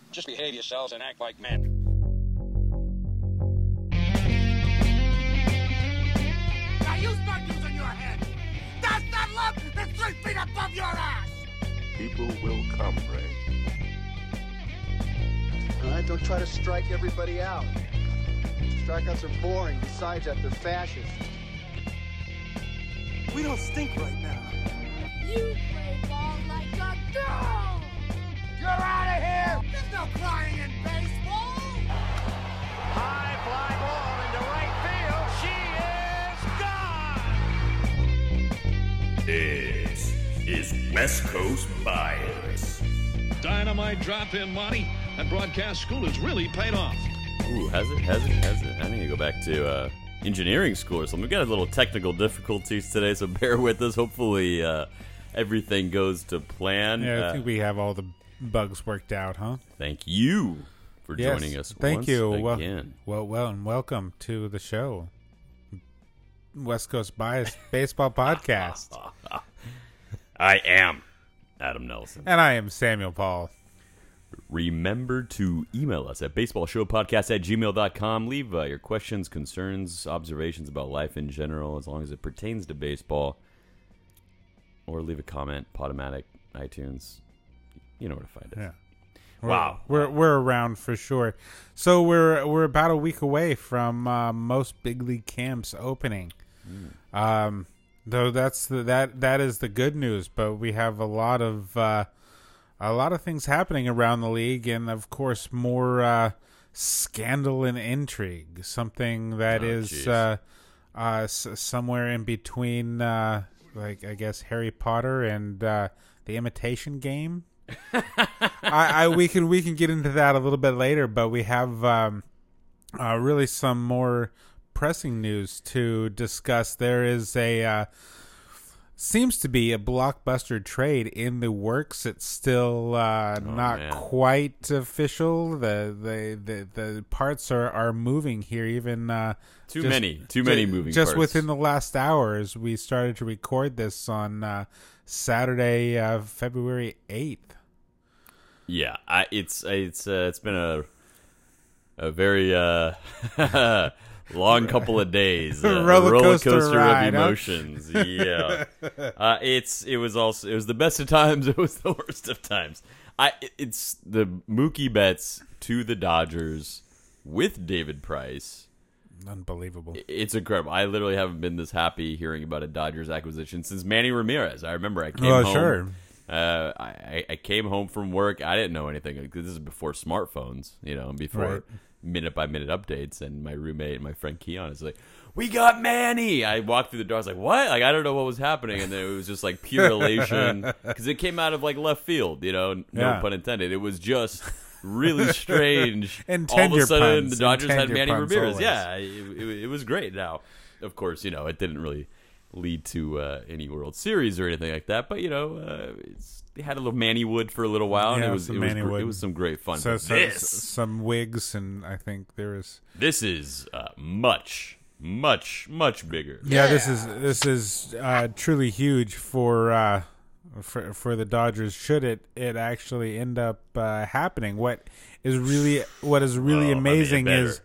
Just behave yourselves and act like men. Now you start using your head. That's that love that's 3 feet above your ass. People will come, Ray. All right, don't try to strike everybody out. Strikeouts are boring. Besides that, they're fascist. We don't stink right now. You play ball like a girl! You're out of here! There's no crying in baseball! High fly ball into right field. She is gone! This is West Coast Bias. Dynamite drop-in, Monty. That broadcast school has really paid off. Ooh, has it? I need to go back to engineering school or something. We've got a little technical difficulties today, so bear with us. Hopefully everything goes to plan. Yeah, I think we have all the bugs worked out, huh? Thank you for joining us thank you. again. Well, and welcome to the show. West Coast Bias Baseball Podcast. I am Adam Nelson. And I am Samuel Paul. Remember to email us at baseballshowpodcast@gmail.com. Leave your questions, concerns, observations about life in general, as long as it pertains to baseball. Or leave a comment, Podomatic, iTunes. You know where to find us. Yeah. Wow. We're around for sure. So we're about a week away from most big league camps opening. Though that is the good news, but we have a lot of things happening around the league, and of course more scandal and intrigue. Something that is somewhere in between, like I guess Harry Potter and the Imitation Game. We can get into that a little bit later, but we have really some more pressing news to discuss. There is seems to be a blockbuster trade in the works. It's still not quite official. The parts are moving here. Even too many moving parts. Just within the last hours, we started to record this on Saturday, February 8th. Yeah, it's been a very long couple of days, roller coaster ride, of emotions. Huh? Yeah, it was the best of times. It was the worst of times. It's the Mookie Betts to the Dodgers with David Price. Unbelievable! It's incredible. I literally haven't been this happy hearing about a Dodgers acquisition since Manny Ramirez. I remember I came home. Sure. I came home from work. I didn't know anything because this is before smartphones, and before minute by minute updates. And my roommate, my friend Keon, is like, "We got Manny!" I walked through the door. I was like, "What?" Like, I don't know what was happening, and then it was just like pure elation because it came out of like left field. No pun intended. It was just really strange. And all of a sudden, puns, the Dodgers had Manny Ramirez. Always. Yeah, it was great. Now, of course, it didn't really lead to any World Series or anything like that, but they had a little Manny Wood for a little while, and it was some great fun. So some wigs, and I think this is much bigger. Yeah, this is truly huge for the Dodgers. Should it actually end up happening? What is really amazing is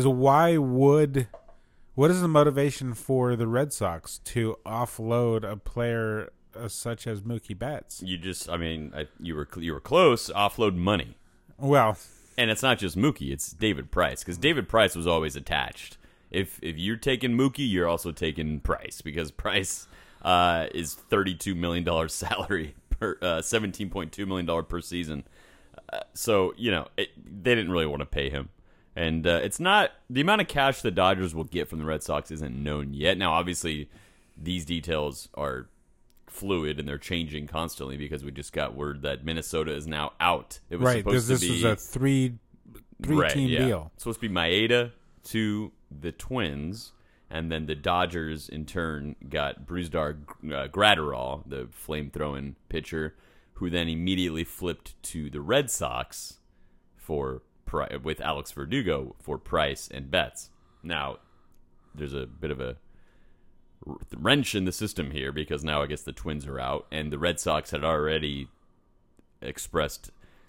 what is the motivation for the Red Sox to offload a player such as Mookie Betts? You were close. Offload money. Well, and it's not just Mookie; it's David Price, because David Price was always attached. If you're taking Mookie, you're also taking Price, because Price is $32 million salary per $17.2 million per season. So they didn't really want to pay him. And it's not the amount of cash the Dodgers will get from the Red Sox isn't known yet. Now, obviously, these details are fluid and they're changing constantly because we just got word that Minnesota is now out. It was supposed to be this was a three team deal. It's supposed to be Maeda to the Twins, and then the Dodgers in turn got Brusdar Graterol, the flame-throwing pitcher, who then immediately flipped to the Red Sox with Alex Verdugo for Price and Betts. Now, there's a bit of a wrench in the system here because now I guess the Twins are out, and the Red Sox had already expressed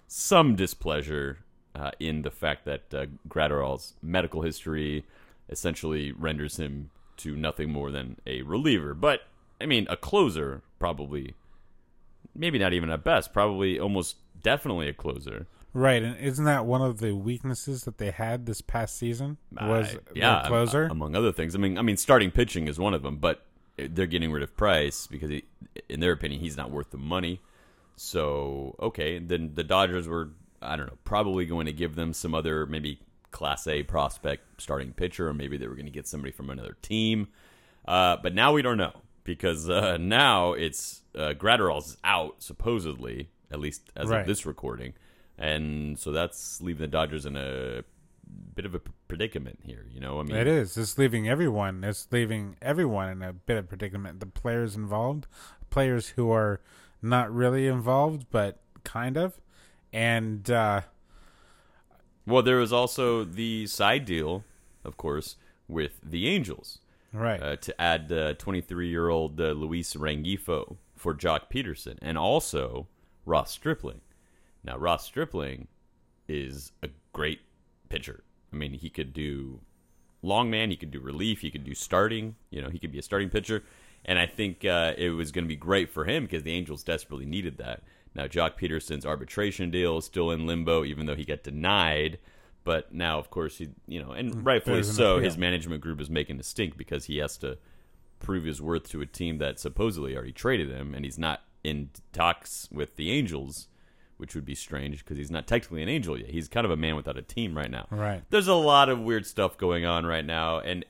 some displeasure in the fact that Gratterall's medical history essentially renders him to nothing more than a reliever. But, I mean, a closer, probably, maybe not even at best, probably almost definitely a closer. Right, and isn't that one of the weaknesses that they had this past season? Was their closer? Among other things. I mean, starting pitching is one of them, but they're getting rid of Price because, in their opinion, he's not worth the money. So, okay, then the Dodgers were, I don't know, probably going to give them some other maybe Class A prospect starting pitcher, or maybe they were going to get somebody from another team. But now we don't know, because now it's Gratterall's out, supposedly, at least as of this recording. And so that's leaving the Dodgers in a bit of a predicament here, you know? I mean, it is. It's leaving everyone. It's leaving everyone in a bit of predicament. The players involved, players who are not really involved, but kind of. And, well, there was also the side deal, of course, with the Angels. Right. To add 23-year-old Luis Rengifo for Jock Peterson, and also Ross Stripling. Now, Ross Stripling is a great pitcher. I mean, he could do long man, he could do relief, he could do starting. You know, he could be a starting pitcher. And I think it was going to be great for him because the Angels desperately needed that. Now, Jock Peterson's arbitration deal is still in limbo, even though he got denied. But now, of course, he, you know, and rightfully so, his management group is making a stink because he has to prove his worth to a team that supposedly already traded him, and he's not in talks with the Angels, which would be strange because he's not technically an Angel yet. He's kind of a man without a team right now. Right. There's a lot of weird stuff going on right now, and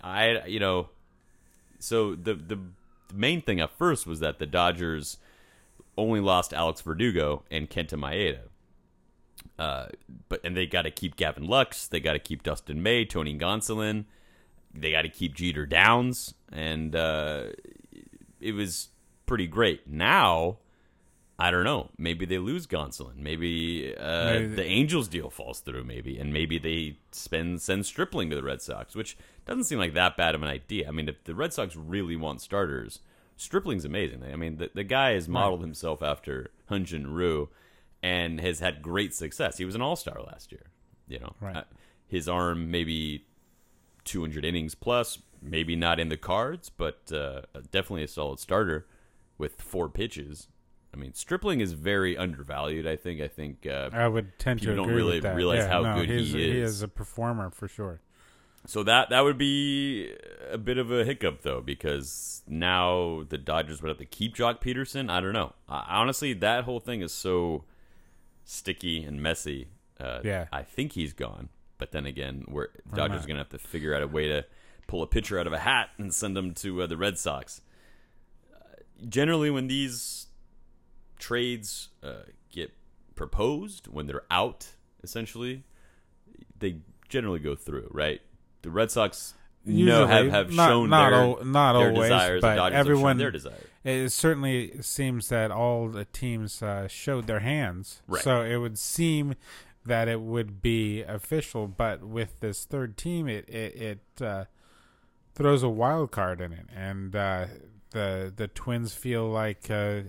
so the main thing at first was that the Dodgers only lost Alex Verdugo and Kenta Maeda. And they got to keep Gavin Lux, they got to keep Dustin May, Tony Gonsolin, they got to keep Jeter Downs, and it was pretty great. Now, I don't know. Maybe they lose Gonsolin. Maybe the Angels deal falls through. And maybe they send Stripling to the Red Sox, which doesn't seem like that bad of an idea. I mean, if the Red Sox really want starters, Stripling's amazing. I mean, the guy has modeled himself after Hyun-Jin Ryu and has had great success. He was an all-star last year. You know, his arm maybe 200 innings plus, maybe not in the cards, but definitely a solid starter with 4 pitches. I mean, Stripling is very undervalued. I think I would tend to agree don't really with that. realize how good he is. He is a performer for sure. So that would be a bit of a hiccup, though, because now the Dodgers would have to keep Jock Peterson. I don't know. Honestly, that whole thing is so sticky and messy. I think he's gone. But then again, Dodgers are going to have to figure out a way to pull a pitcher out of a hat and send him to the Red Sox. Generally, when these trades get proposed, when they're out, essentially, they generally go through, right? The Red Sox have shown their always, desires, but the Dodgers everyone, have shown their desires. It certainly seems that all the teams showed their hands. Right. So it would seem that it would be official, but with this third team, it throws a wild card in it, and the Twins feel like they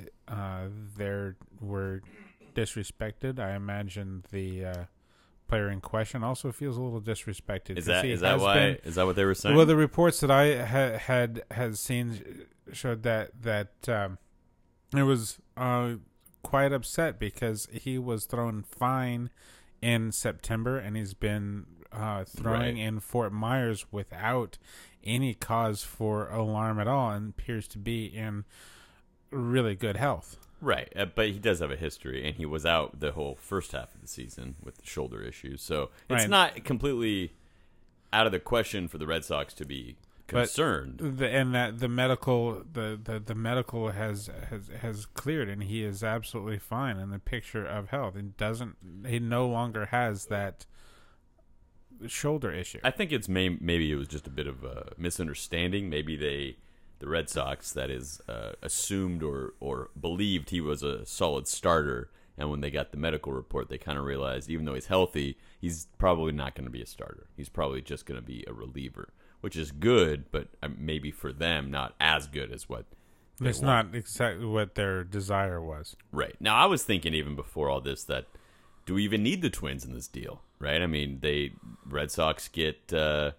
were disrespected. I imagine the player in question also feels a little disrespected. Is that what they were saying? Well, the reports that I had seen showed that it was quite upset because he was thrown fine in September, and he's been throwing in Fort Myers without any cause for alarm at all, and appears to be in really good health. Right, but he does have a history, and he was out the whole first half of the season with the shoulder issues, so it's not completely out of the question for the Red Sox to be concerned. The medical has cleared, and he is absolutely fine in the picture of health. He no longer has that shoulder issue. I think it's maybe it was just a bit of a misunderstanding. Maybe the Red Sox, that is, assumed or believed he was a solid starter, and when they got the medical report, they kind of realized, even though he's healthy, he's probably not going to be a starter. He's probably just going to be a reliever, which is good, but maybe for them, not as good as what they want. Not exactly what their desire was. Right. Now, I was thinking even before all this that do we even need the Twins in this deal? Right? I mean, Red Sox get get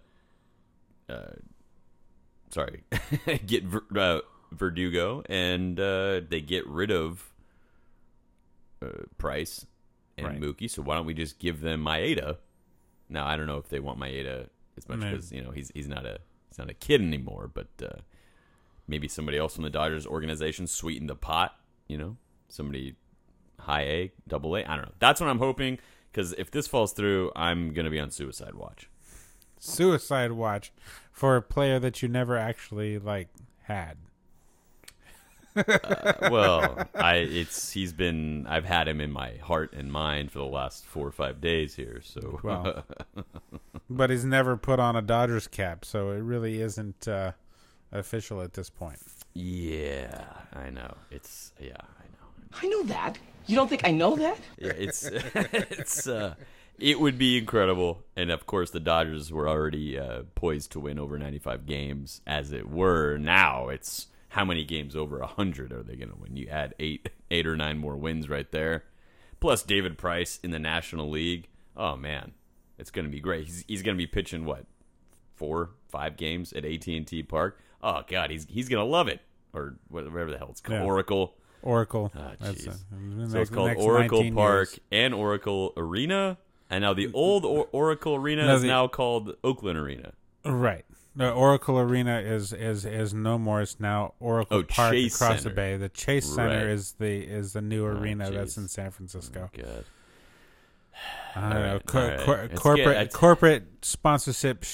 Verdugo, and they get rid of Price and Mookie. So why don't we just give them Maeda? Now I don't know if they want Maeda as much because he's not a kid anymore, but maybe somebody else from the Dodgers organization sweeten the pot. Somebody high A, double A. I don't know. That's what I'm hoping, because if this falls through, I'm gonna be on suicide watch. Suicide watch for a player that you never actually had. I've had him in my heart and mind for the last 4 or 5 days here. So, but he's never put on a Dodgers cap, so it really isn't official at this point. Yeah, I know. I know that. You don't think I know that? Yeah, it would be incredible, and of course the Dodgers were already poised to win over 95 games, as it were. Now it's how many games over 100 are they going to win? You add 8 or 9 more wins right there, plus David Price in the National League. Oh man, it's going to be great. He's going to be pitching 4-5 games at AT&T Park. Oh god, he's going to love it, or whatever the hell it's called. Yeah. Oracle. Oh, so it's called Oracle Park and Oracle Arena, and now the old Oracle Arena is now called Oakland Arena. Right. The Oracle Arena is no more. It's now Oracle Park Chase across Center. the bay. The Chase Center is the new arena that's in San Francisco. Oh, God. I don't know. Corporate sponsorship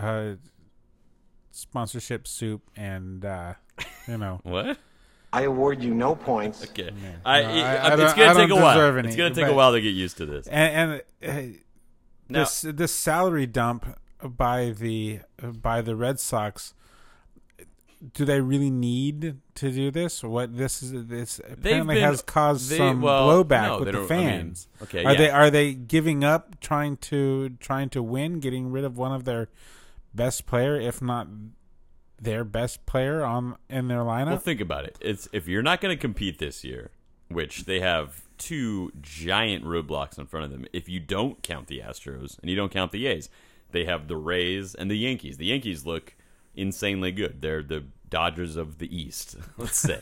soup, and What? I award you no points. Okay. It's going to take a while. It's going to take a while to get used to this. And this salary dump by the Red Sox, do they really need to do this? This apparently has caused some blowback with the fans. Are they giving up trying to win, getting rid of one of their best player, if not their best player in their lineup? Well, think about it. If you're not going to compete this year, which they have 2 giant roadblocks in front of them, if you don't count the Astros and you don't count the A's, they have the Rays and the Yankees. The Yankees look insanely good. They're the Dodgers of the East, let's say.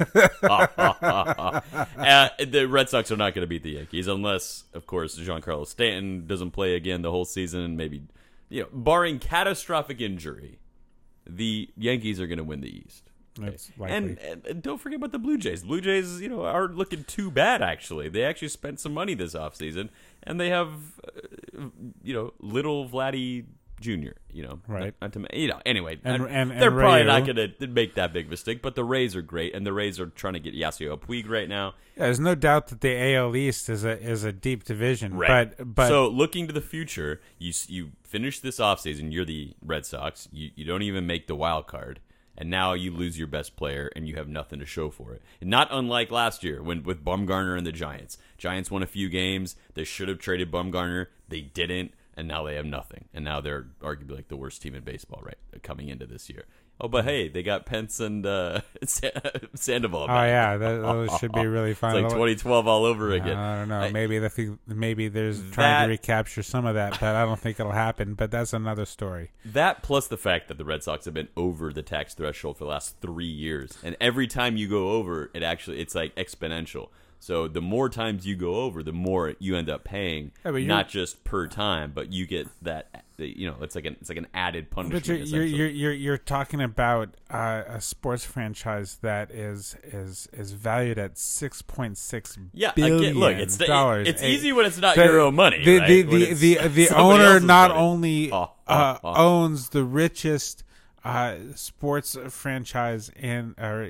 The Red Sox are not going to beat the Yankees unless, of course, Giancarlo Stanton doesn't play again the whole season. Maybe, barring catastrophic injury, the Yankees are going to win the East. That's likely. And don't forget about the Blue Jays. The Blue Jays, aren't looking too bad, actually. They actually spent some money this offseason, and they have, little Vladdy Jr., Right. Anyway, and they're probably Rayo. not going to make that big mistake, but the Rays are great, and the Rays are trying to get Yasiel Puig right now. Yeah, there's no doubt that the AL East is a deep division. Right. But so looking to the future, you finish this offseason, you're the Red Sox, you don't even make the wild card, and now you lose your best player, and you have nothing to show for it. And not unlike last year with Bumgarner and the Giants. Giants won a few games. They should have traded Bumgarner. They didn't, and now they have nothing. And now they're arguably the worst team in baseball, right, coming into this year. Oh, but hey, they got Pence and Sandoval back. Oh yeah, those should be really fun. It's like 2012 all over again. I don't know. Maybe there's trying to recapture some of that, but I don't think it'll happen. But that's another story. That plus the fact that the Red Sox have been over the tax threshold for the last 3 years, and every time you go over, it's like exponential. So the more times you go over, the more you end up paying, not just per time, but you get that. It's like an added punishment. But you're talking about a sports franchise that is valued at $6.6 billion. Look, it's easy when it's not your own money. The owner not only owns the richest sports franchise in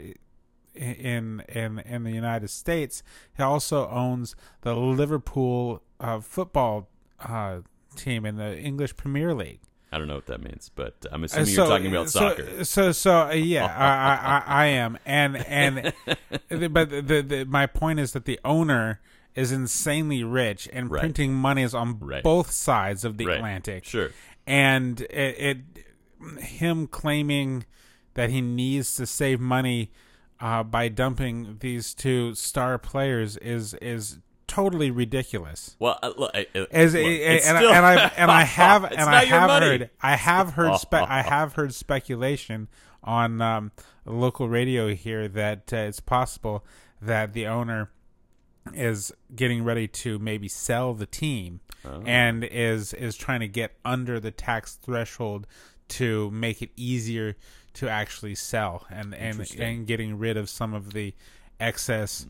the United States, he also owns the Liverpool football team in the English Premier League. I don't know what that means, but I'm assuming you're talking about soccer. I am, but my point is that the owner is insanely rich and printing monies on both sides of the Atlantic. Sure, and him claiming that he needs to save money by dumping these 2 star players is totally ridiculous. Well, look, I have heard speculation on local radio here that it's possible that the owner is getting ready to maybe sell the team and is trying to get under the tax threshold to make it easier to actually sell and getting rid of some of the excess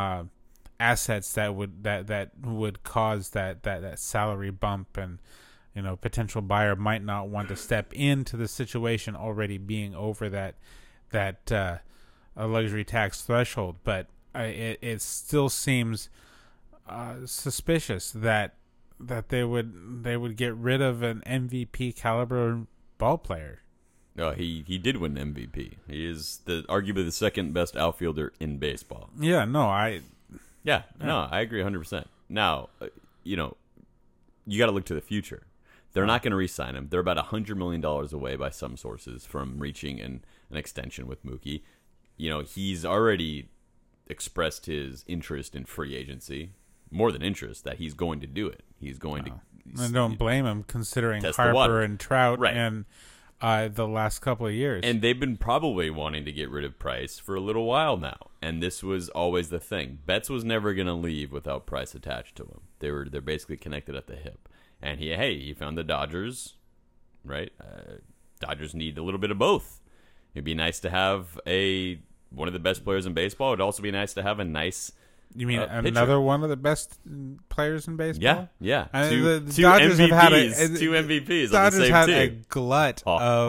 assets that would cause that salary bump, and potential buyer might not want to step into the situation already being over that a luxury tax threshold. But it still seems suspicious that they would get rid of an MVP caliber ball player. No, he did win MVP. He is arguably the second best outfielder in baseball. Yeah, no, I agree 100%. Now, you got to look to the future. They're not going to re-sign him. They're about $100 million away by some sources from reaching an extension with Mookie. He's already expressed his interest in free agency, more than interest, that he's going to do it. He's going to. I don't blame him, considering Harper and Trout and the last couple of years. And they've been probably wanting to get rid of Price for a little while now. And this was always the thing. Betts was never going to leave without Price attached to him. They're basically connected at the hip. And he found the Dodgers, right? Dodgers need a little bit of both. It'd be nice to have one of the best players in baseball. It'd also be nice to have a nice You mean another pitcher. One of the best players in baseball? Yeah. The Two Dodgers MVPs, have had two MVPs. Dodgers on the same had team. a glut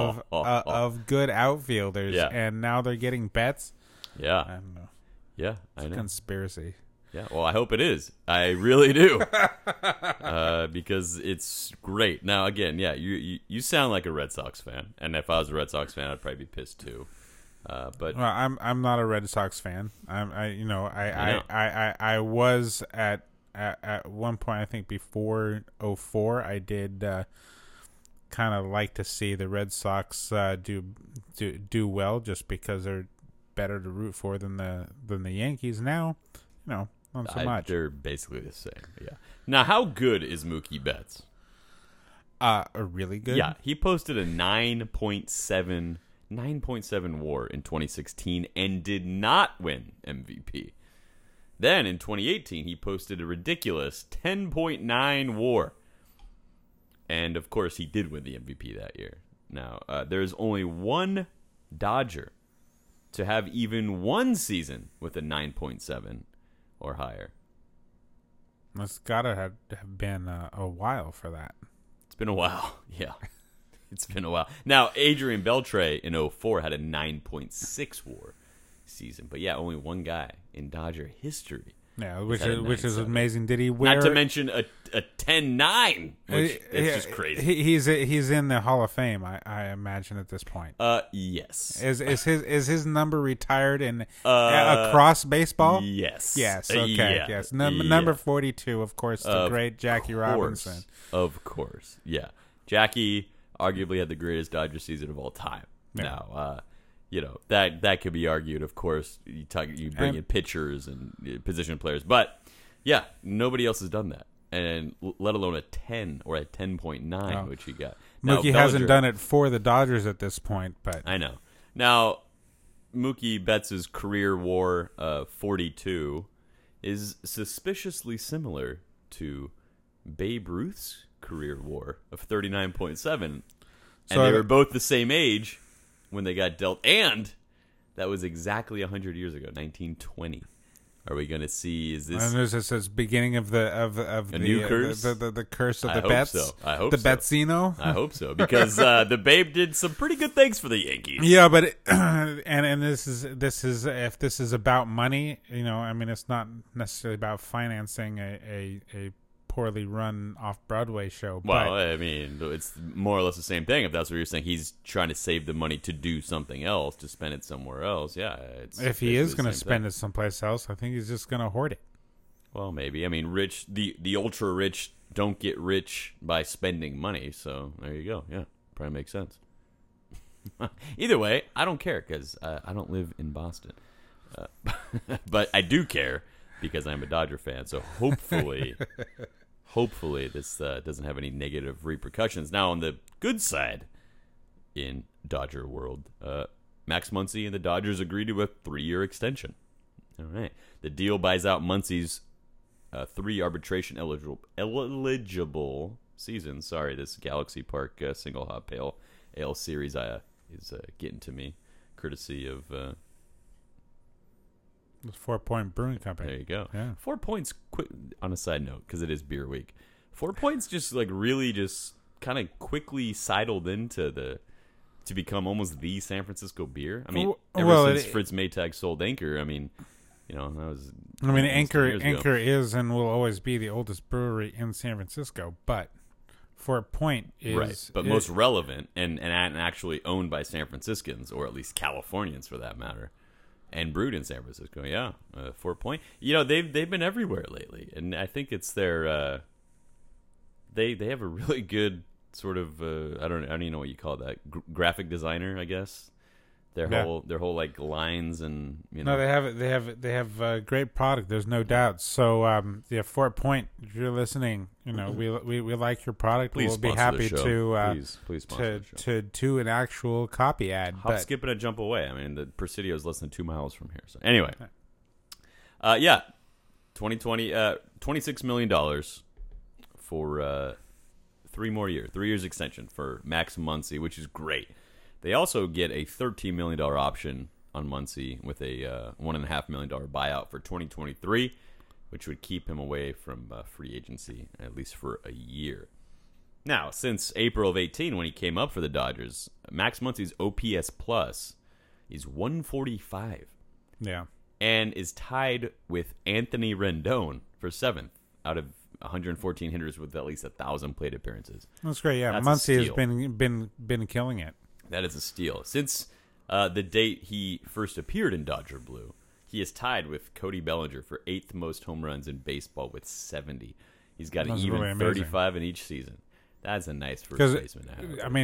of good outfielders, and now they're getting Betts. Yeah, I don't know. Yeah, it's a conspiracy. Yeah, well, I hope it is. I really do, because it's great. Now, again, you sound like a Red Sox fan, and if I was a Red Sox fan, I'd probably be pissed too. But I'm not a Red Sox fan. I was at one point, I think before 2004, I did kind of like to see the Red Sox do well, just because they're better to root for than the Yankees. Now, not so much. They're basically the same. Yeah. Now, how good is Mookie Betts? Really good. Yeah, he posted a 9.7 WAR in 2016 and did not win MVP. Then in 2018, he posted a ridiculous 10.9 WAR. And of course, he did win the MVP that year. Now, there's only one Dodger to have even one season with a 9.7 or higher. It's got to have been a while for that. It's been a while, yeah. It's been a while. Now, Adrian Beltre in 2004 had a 9.6 WAR season. But yeah, only one guy in Dodger history. Yeah, which is amazing. Did he wear? Not to mention a 10.9, which is just crazy. He's in the Hall of Fame, I imagine, at this point. Yes. Is his number retired in across baseball? Yes. Yes. Okay. Yes. Number 42, of course, the great Jackie Robinson. Of course. Yeah. Jackie arguably had the greatest Dodger season of all time. Yeah. Now, that could be argued, of course. You bring in pitchers and position players, but yeah, nobody else has done that, and let alone a 10 or a 10.9, which he got. Mookie hasn't done it for the Dodgers at this point, but I know. Now, Mookie Betts' career WAR 42 is suspiciously similar to Babe Ruth's career WAR of 39.7, and they were both the same age when they got dealt, and that was exactly 100 years ago, 1920. Are we going to see? Is this? This is beginning of the new curse? The curse of the I Betts. Hope so. I hope the so. Betzino. I hope so, because the Babe did some pretty good things for the Yankees. Yeah, but and this is if this is about money, I mean, it's not necessarily about financing a poorly run off-Broadway show. Well, I mean, it's more or less the same thing. If that's what you're saying, he's trying to save the money to do something else, to spend it somewhere else. Yeah, if he is going to spend it someplace else, I think he's just going to hoard it. Well, maybe. I mean, the ultra rich don't get rich by spending money. So there you go. Yeah, probably makes sense. Either way, I don't care, because I don't live in Boston, but I do care because I'm a Dodger fan. So hopefully this doesn't have any negative repercussions. Now, on the good side in Dodger world, Max Muncy and the Dodgers agreed to a 3-year extension. All right. The deal buys out Muncy's 3 arbitration eligible seasons. Sorry, this Galaxy Park single hop pale ale series is getting to me, courtesy of... 4 Point Brewing Company. There you go. Yeah. 4 Points, quick, on a side note, because it is beer week. 4 Points just really just kind of quickly sidled into to become almost the San Francisco beer. I mean, ever since Fritz Maytag sold Anchor, I mean, that was... I mean, Anchor is and will always be the oldest brewery in San Francisco, but 4 Point is... Right, but most relevant and actually owned by San Franciscans, or at least Californians for that matter. And brewed in San Francisco, 4 Point. They've been everywhere lately, and I think it's their. They have a really good sort of I don't even know what you call that, graphic designer, I guess. Their whole like lines and No, they have a great product. There's no doubt. So 4 Point, if you're listening, we like your product. Please we'll be happy to please sponsor the show. to do an actual copy ad. Hop, skip, and a jump away. I mean, the Presidio is less than 2 miles from here. So anyway, 2020, $26 million for 3 more years, 3 years extension for Max Muncy, which is great. They also get a $13 million option on Muncy with a $1.5 million buyout for 2023, which would keep him away from free agency, at least for a year. Now, since April of 2018, when he came up for the Dodgers, Max Muncy's OPS plus is 145. Yeah. And is tied with Anthony Rendon for 7th out of 114 hitters with at least 1,000 plate appearances. That's great, yeah. Muncy has been killing it. That is a steal. Since the date he first appeared in Dodger Blue, he is tied with Cody Bellinger for 8th most home runs in baseball with 70. He's got an even really 35 in each season. That's a nice first baseman to have. I mean,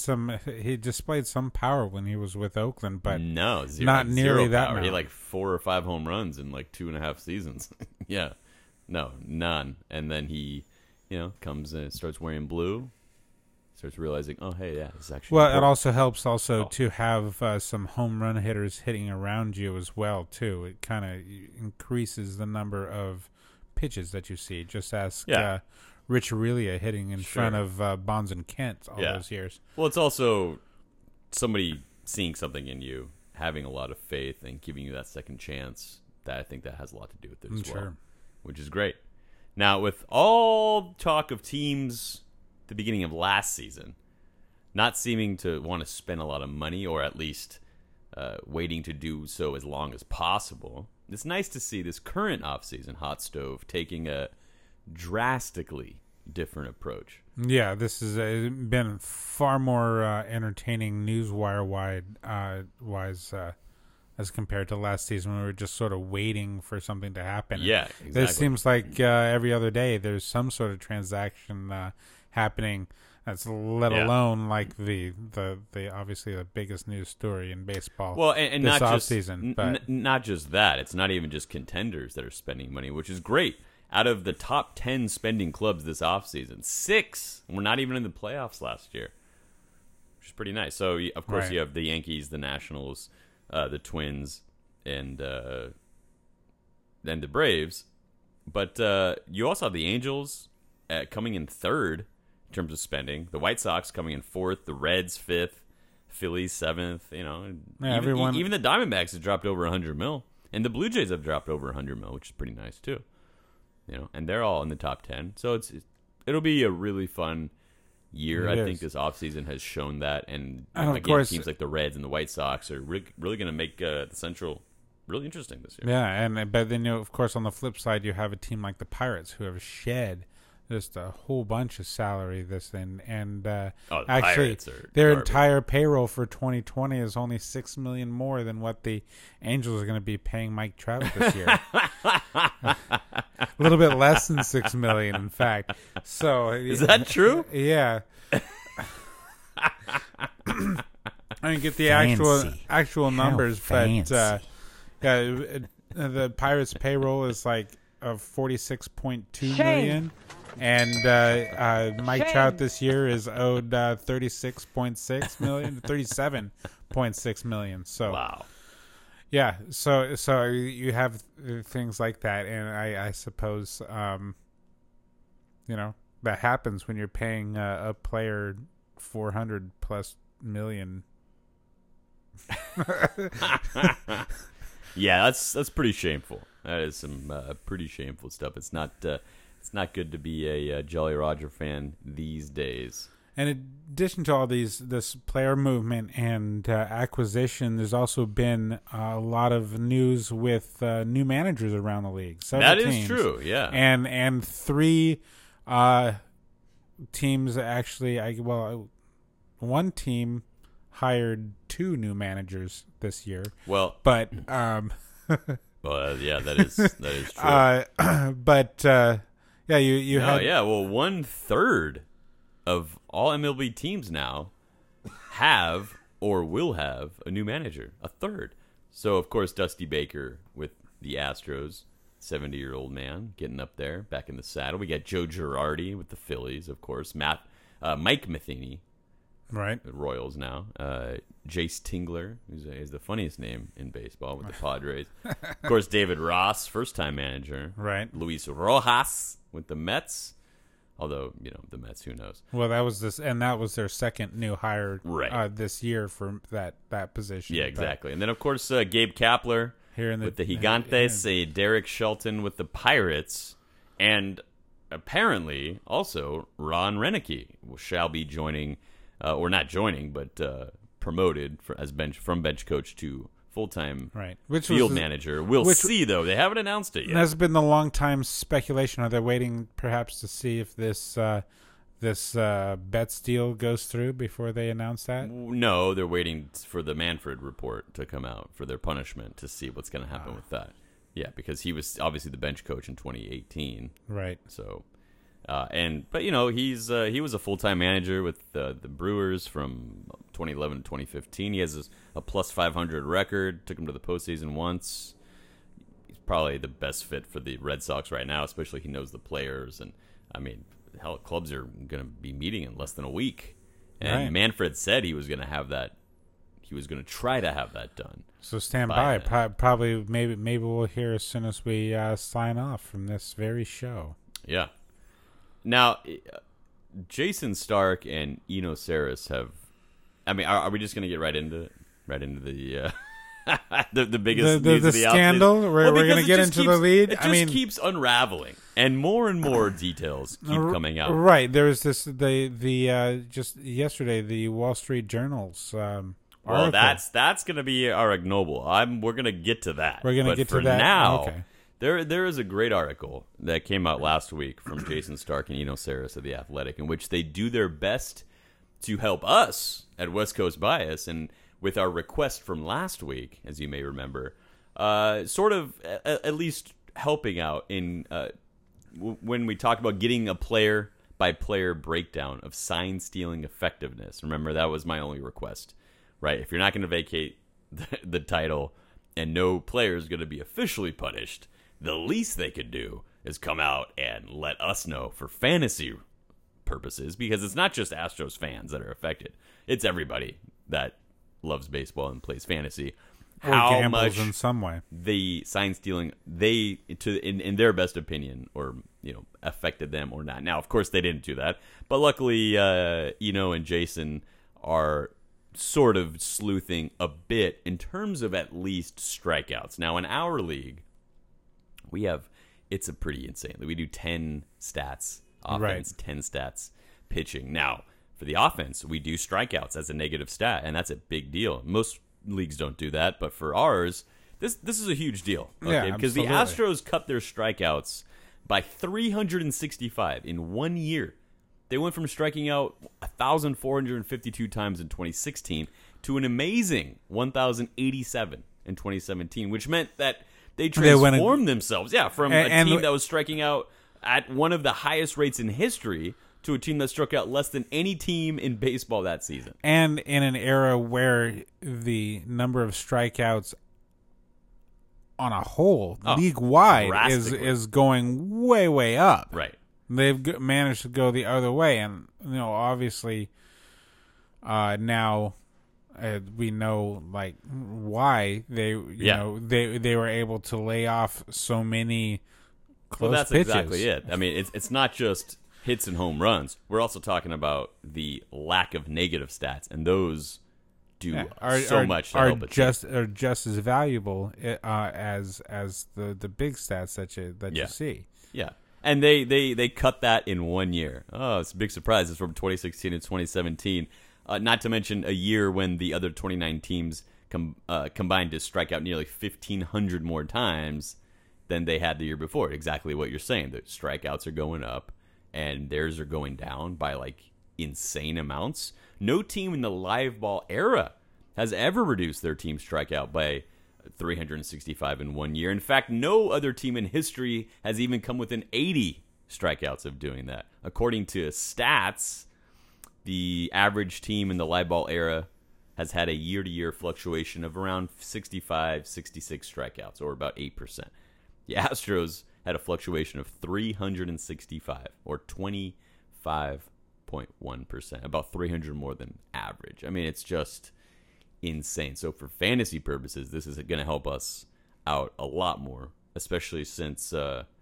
he displayed some power when he was with Oakland, but not nearly that power. now. He had like 4 or 5 home runs in like 2.5 seasons. Yeah. No, none. And then he, comes and starts wearing blue. Starts realizing, oh, hey, yeah, this is actually well. important. It also helps to have some home run hitters hitting around you as well too. It kind of increases the number of pitches that you see. Just ask Rich Aurelia hitting in front of Bonds and Kent all those years. Well, it's also somebody seeing something in you, having a lot of faith, and giving you that second chance. That I think that has a lot to do with it as well, which is great. Now, with all talk of teams the beginning of last season not seeming to want to spend a lot of money, or at least waiting to do so as long as possible, it's nice to see this current offseason Hot Stove taking a drastically different approach. Yeah, this has been far more entertaining newswire wise as compared to last season when we were just sort of waiting for something to happen. Yeah, exactly. It seems like every other day there's some sort of transaction happening. That's let alone like the obviously the biggest news story in baseball. Well, and this not just season, but not just that. It's not even just contenders that are spending money, which is great. Out of the top 10 spending clubs this offseason, 6 were not even in the playoffs last year, which is pretty nice. So, of course, you have the Yankees, the Nationals, the Twins, and then the Braves. But you also have the Angels coming in 3rd in terms of spending. The White Sox coming in 4th. The Reds 5th. Phillies 7th. Even the Diamondbacks have dropped over $100 million, and the Blue Jays have dropped over $100 million, which is pretty nice too. And they're all in the top 10. So it'll be a really fun year. I think this offseason has shown that. And again, course, teams like the Reds and the White Sox are really going to make the Central really interesting this year. Yeah, but then, of course, on the flip side, you have a team like the Pirates who have shed just a whole bunch of salary and actually their entire payroll for 2020 is only $6 million more than what the Angels are going to be paying Mike Trout this year. A little bit less than $6 million, in fact. So is that true? Yeah. I didn't get the actual numbers, but the Pirates' payroll is like of $46.2 million, and Mike Trout this year is owed $36.6 million, $37.6 million. So wow. Yeah, so you have things like that, and I suppose that happens when you're paying a player $400+ million. Yeah, that's pretty shameful. That is some pretty shameful stuff. It's not good to be a Jolly Roger fan these days. And in addition to all this player movement and acquisition, there's also been a lot of news with new managers around the league. That is true, yeah. And 3 teams actually. One team hired 2 new managers this year. Well, but yeah, that is true. But yeah, you had 1/3 of all MLB teams now have or will have a new manager. 1/3. So of course Dusty Baker with the Astros, 70-year-old man getting up there, back in the saddle. We got Joe Girardi with the Phillies, of course. Mike Matheny, right? The Royals now. Jace Tingler, who's the funniest name in baseball with the Padres. Of course, David Ross, first-time manager. Right. Luis Rojas with the Mets. Although, the Mets, who knows? Well, that was their second new hire this year for that position. Yeah, exactly. And then, of course, Gabe Kapler here with the Gigantes, Derek Shelton with the Pirates, and apparently also Ron Renicky shall be joining, or not joining, but promoted from bench coach to full-time field manager. We'll see, though. They haven't announced it yet. That's been the long-time speculation. Are they waiting perhaps to see if this Betts deal goes through before they announce that? No, they're waiting for the Manfred report to come out for their punishment to see what's going to happen with that. Yeah, because he was obviously the bench coach in 2018. Right. So, he was a full-time manager with the Brewers from 2011 to 2015. He has a plus 500 record. Took him to the postseason once. He's probably the best fit for the Red Sox right now, especially he knows the players. And hell, clubs are going to be meeting in less than a week. And Manfred said he was going to have that. He was going to try to have that done. So stand by. Probably, maybe we'll hear as soon as we sign off from this very show. Yeah. Now, Jason Stark and Eno Saris have. Are we just going to get right into the the biggest news of the scandal? We're going to get into the lead. It just keeps unraveling, and more details keep coming out. Right. There was this just yesterday the Wall Street Journal's. Well, that's going to be our ignoble. We're going to get to that. We're going to get to that now. Okay. There is a great article that came out last week from Jason Stark and Eno Saris of The Athletic, in which they do their best to help us at West Coast Bias, and with our request from last week, as you may remember, sort of at least helping out in when we talk about getting a player-by-player breakdown of sign-stealing effectiveness. Remember, that was my only request, right? If you're not going to vacate the title and no player is going to be officially punished, the least they could do is come out and let us know for fantasy purposes, because it's not just Astros fans that are affected. It's everybody that loves baseball and plays fantasy. Or how gambles much in some way. the sign stealing in their best opinion, or affected them or not. Now, of course, they didn't do that, but luckily, Eno and Jason are sort of sleuthing a bit in terms of at least strikeouts. Now, in our league, it's a pretty insane. We do 10 stats offense, 10 stats pitching. Now, for the offense, we do strikeouts as a negative stat, and that's a big deal. Most leagues don't do that, but for ours, this is a huge deal. Okay? Because the Astros cut their strikeouts by 365 in 1 year. They went from striking out 1,452 times in 2016 to an amazing 1,087 in 2017, which meant that they transformed themselves, from a team that was striking out at one of the highest rates in history to a team that struck out less than any team in baseball that season. And in an era where the number of strikeouts on a whole, Oh, league wide, drastically. is going way up. Right. They've managed to go the other way, and obviously, now we know like why they they were able to lay off so many close Well, that's pitches. exactly it. I mean, it's not just hits and home runs. We're also talking about the lack of negative stats, and those do so much to help it. Are just as valuable as the big stats that you see. Yeah. And they cut that in 1 year. Oh, it's a big surprise. It's from 2016 to 2017. Not to mention a year when the other 29 teams combined to strike out nearly 1,500 more times than they had the year before. Exactly what you're saying. The strikeouts are going up, and theirs are going down by like insane amounts. No team in the live ball era has ever reduced their team strikeout by 365 in 1 year. In fact, no other team in history has even come within 80 strikeouts of doing that. According to stats, the average team in the live ball era has had a year-to-year fluctuation of around 65, 66 strikeouts, or about 8%. The Astros had a fluctuation of 365, or 25.1%, about 300 more than average. I mean, it's just insane. So for fantasy purposes, this is going to help us out a lot more, especially since,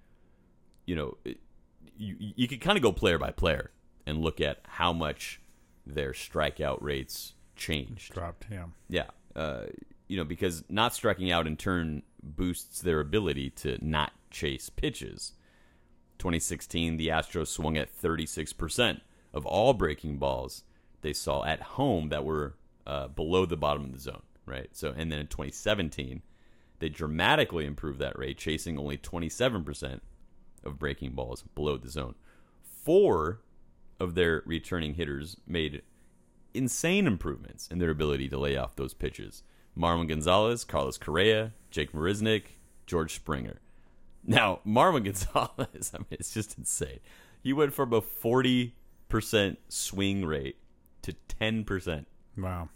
you could kind of go player by player and look at how much their strikeout rates changed. Dropped, yeah. Yeah. Because not striking out in turn boosts their ability to not chase pitches. 2016, the Astros swung at 36% of all breaking balls they saw at home that were below the bottom of the zone, right? So, and then in 2017, they dramatically improved that rate, chasing only 27% of breaking balls below the zone. 4 of their returning hitters made insane improvements in their ability to lay off those pitches. Marwin Gonzalez, Carlos Correa, Jake Marisnick, George Springer. Now, Marwin Gonzalez, I mean, it's just insane. He went from a 40% swing rate to 10%. Wow.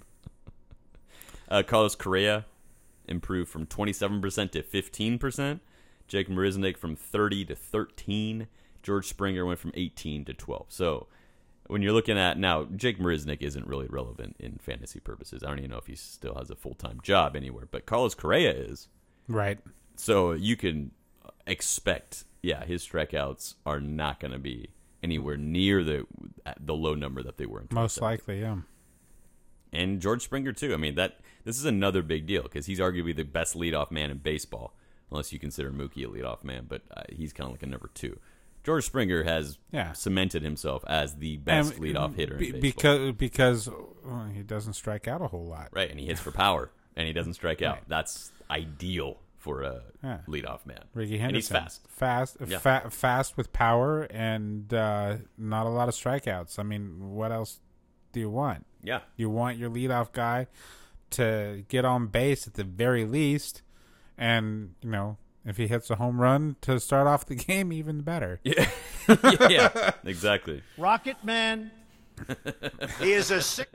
Carlos Correa improved from 27% to 15%. Jake Marisnick from 30 to 13. George Springer went from 18 to 12. So when you're looking at now, Jake Marisnick isn't really relevant in fantasy purposes. I don't even know if he still has a full-time job anywhere, but Carlos Correa is. Right. So you can expect, his strikeouts are not going to be anywhere near the low number that they were in 2017. Most likely, yeah. And George Springer, too. I mean, this is another big deal because he's arguably the best leadoff man in baseball, unless you consider Mookie a leadoff man, but he's kind of like a number 2. George Springer has cemented himself as the best leadoff hitter in baseball. Because he doesn't strike out a whole lot. Right, and he hits for power, and he doesn't strike out. Right. That's ideal for a leadoff man. Ricky Henderson. And he's fast. Fast with power, and not a lot of strikeouts. I mean, what else do you want? Yeah. You want your leadoff guy to get on base at the very least, and, if he hits a home run to start off the game, even better. Yeah, yeah, exactly. Rocket Man. He is a sick.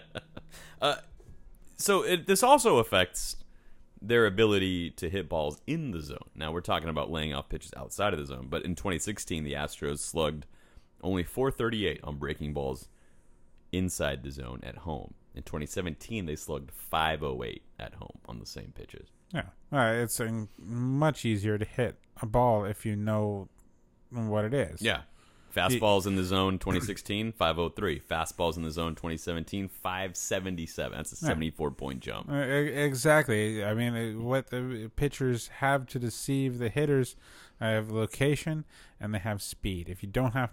So this also affects their ability to hit balls in the zone. Now, we're talking about laying off pitches outside of the zone, but in 2016, the Astros slugged only .438 on breaking balls inside the zone at home. In 2017, they slugged .508 at home on the same pitches. Yeah, it's much easier to hit a ball if you know what it is. Yeah. Fastballs in the zone 2016, 503. Fastballs in the zone 2017, 577. That's a 74-point jump. Exactly. I mean, what the pitchers have to deceive the hitters have location and they have speed. If you don't have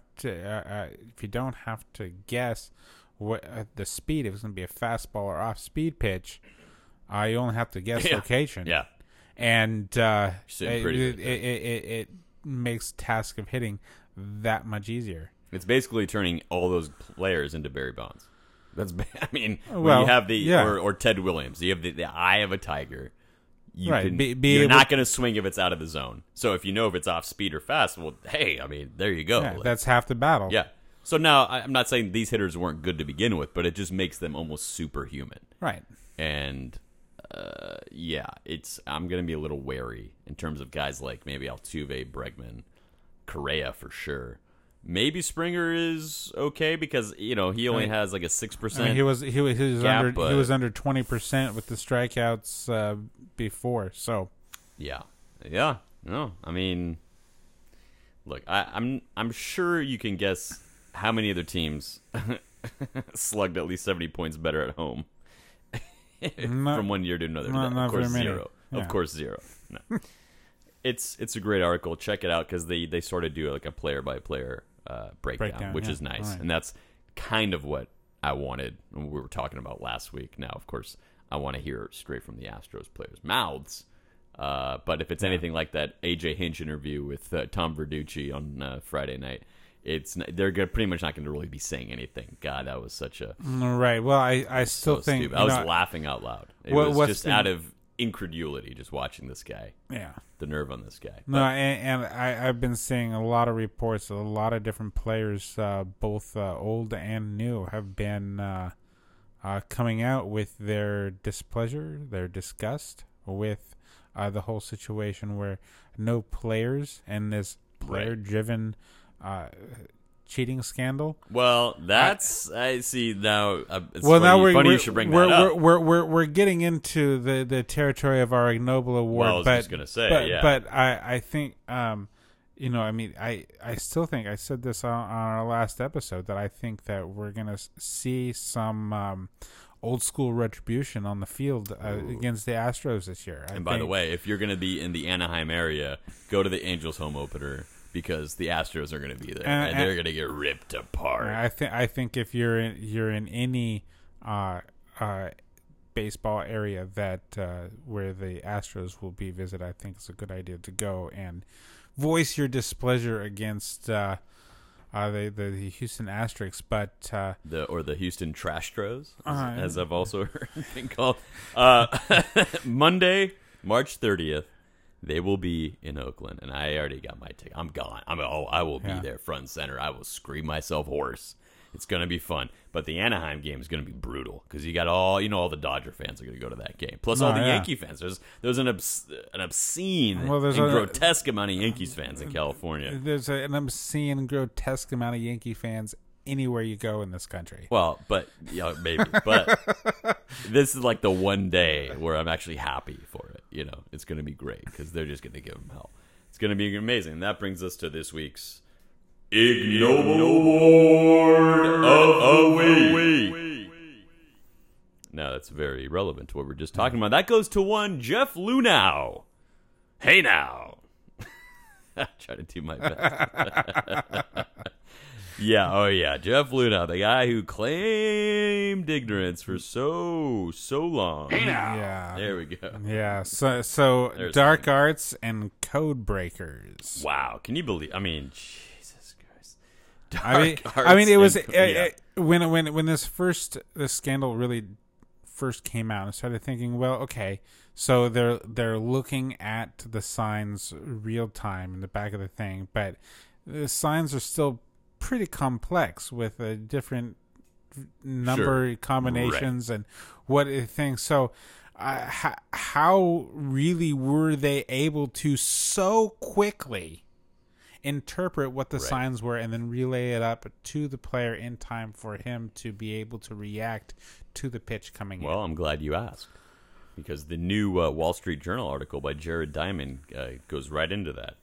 to guess what the speed, if it's going to be a fastball or off-speed pitch, you only have to guess location. Yeah. And it makes task of hitting that much easier. It's basically turning all those players into Barry Bonds. When you have or Ted Williams, you have the eye of a tiger. You're not going to swing if it's out of the zone. So if you know if it's off speed or fast, well, hey, I mean, there you go. Yeah, that's half the battle. Yeah. So now I'm not saying these hitters weren't good to begin with, but it just makes them almost superhuman. Right. And I'm going to be a little wary in terms of guys like maybe Altuve, Bregman, Correa for sure. Maybe Springer is okay because he only has like a 6%. I mean, he was gap, he was under 20% with the strikeouts before. So yeah. No, I mean, look, I'm sure you can guess how many other teams slugged at least 70 points better at home from one year to another. Of course, zero. Yeah. Of course, zero. No. It's a great article. Check it out because they sort of do like a player by player breakdown, which is nice, and that's kind of what I wanted when we were talking about last week. Now, of course, I want to hear straight from the Astros players' mouths. But if it's anything like that AJ Hinch interview with Tom Verducci on Friday night, they're pretty much not going to really be saying anything. God, that was such a right. Well, I still think stupid. I was laughing out loud. It was just out of incredulity just watching this guy. Yeah, the nerve on this guy. No, and I've been seeing a lot of reports. A lot of different players, both old and new, have been coming out with their displeasure, their disgust with the whole situation where no players and this player-driven cheating scandal. Well, I see now. It's well, funny, now you should bring that up. We're getting into the territory of our Ig Nobel Award. Well, I was just gonna say, but I think I still think I said this on our last episode that I think that we're gonna see some old school retribution on the field against the Astros this year. By the way, if you're going to be in the Anaheim area, go to the Angels home opener because the Astros are going to be there and they're going to get ripped apart. I think if you're in any baseball area that where the Astros will be visited, I think it's a good idea to go and voice your displeasure against the Houston Asterix, but the Houston Trastros, as I've also heard been called. Monday, March 30th, they will be in Oakland, and I already got my ticket. I'm gone. I will be there front and center. I will scream myself hoarse. It's going to be fun. But the Anaheim game is going to be brutal because you got all the Dodger fans are going to go to that game. Plus all the Yankee fans. There's an obscene and grotesque amount of Yankees fans in California. There's an obscene, grotesque amount of Yankee fans anywhere you go in this country. Well, but maybe. But this is like the one day where I'm actually happy for it. It's going to be great because they're just going to give them hell. It's going to be amazing. And that brings us to this week's Ig Nobel Award of the Week. Now, that's very relevant to what we're just talking about. That goes to one Jeff Luhnow. Hey now. I try to do my best. Jeff Luhnow, the guy who claimed ignorance for so long. Hey now. Yeah. There we go. Yeah, so dark arts and code breakers. Wow. Can you believe? I mean, Jesus Christ. It was when this scandal really first came out, I started thinking, well, okay, so they're looking at the signs real time in the back of the thing, but the signs are still pretty complex with a different number combinations and what things. So how really were they able to so quickly interpret what the signs were and then relay it up to the player in time for him to be able to react to the pitch coming in? Well, I'm glad you asked because the new Wall Street Journal article by Jared Diamond goes right into that.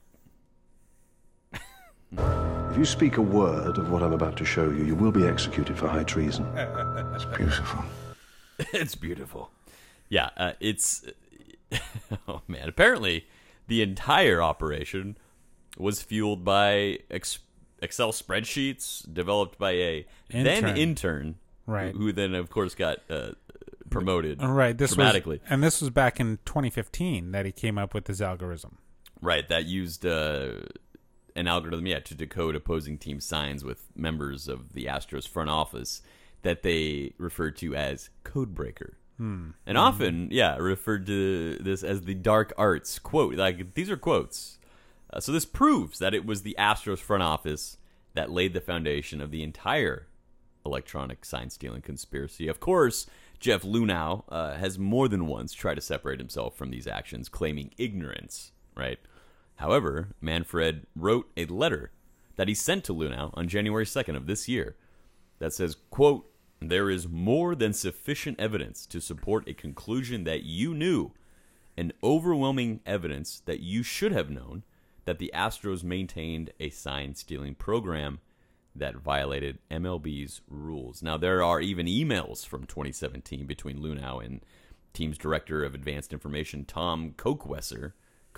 If you speak a word of what I'm about to show you, you will be executed for high treason. It's beautiful. It's beautiful. Yeah, it's... oh, man. Apparently, the entire operation was fueled by Excel spreadsheets developed by a then-intern, right? Who then, of course, got promoted dramatically. This was back in 2015 that he came up with this algorithm. Right, that used... an algorithm, to decode opposing team signs with members of the Astros front office that they referred to as codebreaker. And often, referred to this as the dark arts quote. Like, these are quotes. So this proves that it was the Astros front office that laid the foundation of the entire electronic sign-stealing conspiracy. Of course, Jeff Lunau has more than once tried to separate himself from these actions, claiming ignorance, right? However, Manfred wrote a letter that he sent to Lunau on January 2nd of this year that says, quote, "There is more than sufficient evidence to support a conclusion that you knew, and overwhelming evidence that you should have known, that the Astros maintained a sign-stealing program that violated MLB's rules." Now, there are even emails from 2017 between Lunau and team's director of advanced information, Tom Cockweser.